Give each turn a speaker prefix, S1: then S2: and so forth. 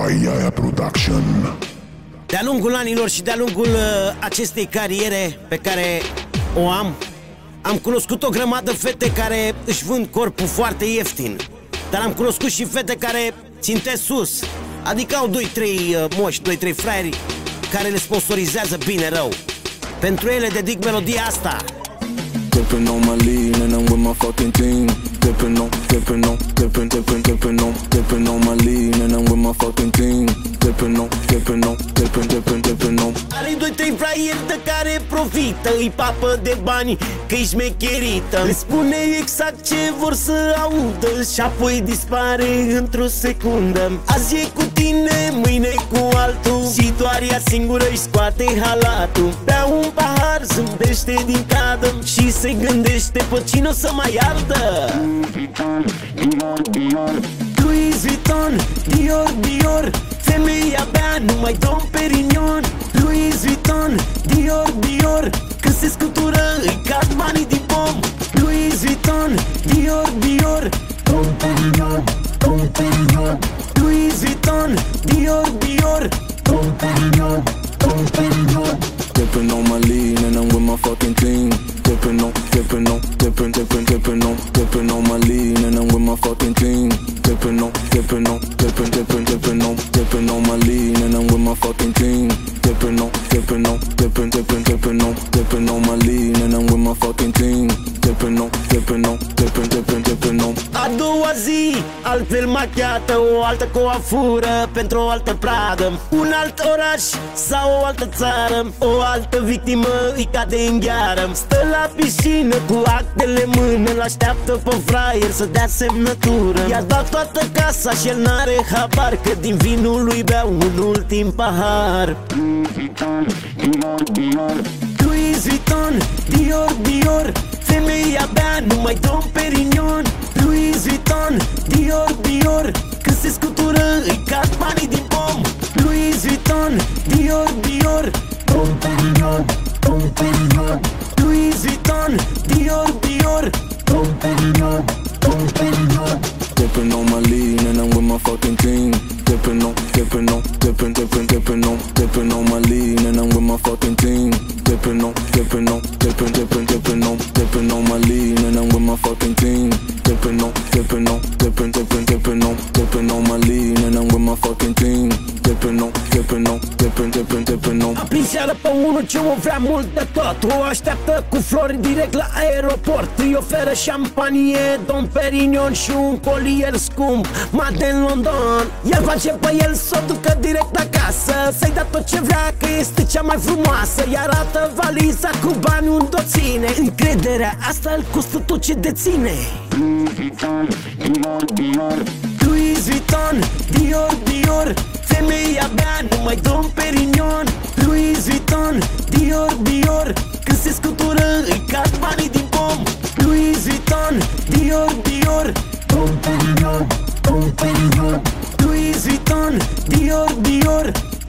S1: Iaia Production.
S2: De-a lungul anilor și de-a lungul acestei cariere pe care o am cunoscut o grămadă fete care își vând corpul foarte ieftin. Dar am cunoscut și fete care țintesc sus, adică au 2-3 moși, 2-3 fraieri care le sponsorizează bine rău. Pentru ele dedic melodia asta.
S3: Dipping on my lean and I'm with my fucking team. Dipping on my lean and I'm with my fucking team. Dipping on.
S2: Are 2-3 fraieri de care profită, îi papă de bani că-i șmecherită. Le spune exact ce vor să audă și apoi dispare într-o secundă. Azi e cu tine, mâine cu altul și doar ea singură își scoate halatul. Bea un pahar, zâmbește din cadă și se gândește pe cine o să mai ardă. Louis Vuitton, Dior, femeia bea numai Dom Perignon. Louis Vuitton, Dior, când se scutură îi cad banii din pom. Louis Vuitton, Dior, Dom Perignon. Louis Vuitton, Dior, Dom Perignon.
S3: Dipping on my lean and I'm with my fucking team. Dipping on my lean and I'm with my fucking team. Dipping on my lean and I'm with my fucking team. Dipping on my lean and I'm with my fucking team. Dipping on.
S2: A doua zi, altfel machiată, o altă coafură pentru o altă pradă. Un alt oraș sau o altă țară, o altă victimă îi cade în gheară. Stă la piscină cu actele în mână, l-așteaptă pe fraier să dea semnătură. I-a dat toată casa și el n-are habar că din vinul lui bea un ultim pahar. Louis Vuitton, Dior, femeia bea numai Dom Perignon. Louis Vuitton, Dior, când se scutură îi cad banii din pom. Louis Vuitton, Dior, Dom Perignon. Louis Vuitton, Dior, Dom Perignon.
S3: Dipping on my lean and I'm with my fucking team. Dipping on my lean and I'm with my fucking team. Dipping on my lean and I'm with my fucking team. Dipping on my lean and I'm with my fucking team. Dipping on.
S2: A prins iară pe unul ce o vrea mult de tot. O așteaptă cu flori direct la aeroport. Îi oferă șampanie, Dom Perignon și un colier scump Made în London. El face pe el să o ducă direct acasă, să-i dea tot ce vrea că este cea mai frumoasă. I arată valiza cu bani unde o ține. Încrederea asta îl costă tot ce deține. Louis Vuitton, Dior, femeia bea numai Dom Perignon. Louis Vuitton, Dior, când se scutură îi cad banii din pom. Louis Vuitton, Dior, Dom Perignon. Louis Vuitton, Dior,